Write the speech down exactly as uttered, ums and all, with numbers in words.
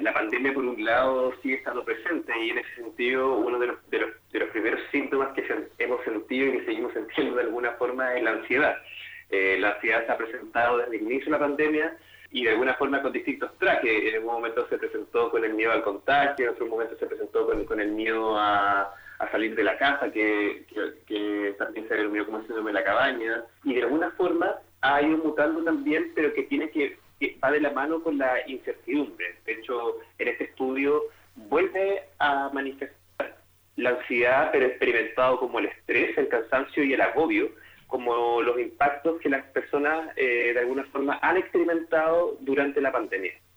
la pandemia, por un lado, sigue estando presente y en ese sentido uno de los, de los, de los primeros síntomas que se, hemos sentido y que seguimos sintiendo de alguna forma es la ansiedad. Eh, la ansiedad se ha presentado desde el inicio de la pandemia y de alguna forma con distintos trajes. En algún momento se presentó con el miedo al contagio, en otro momento se presentó con, con el miedo a, a salir de la casa, que, que, que también se denominó como síndrome de la cabaña, y de alguna forma ha ido mutando también, pero que tiene que, que va de la mano con la incertidumbre. De hecho, en este estudio vuelve a manifestar la ansiedad, pero experimentado como el estrés, el cansancio y el agobio, como los impactos que las personas eh, de alguna forma han experimentado durante la pandemia.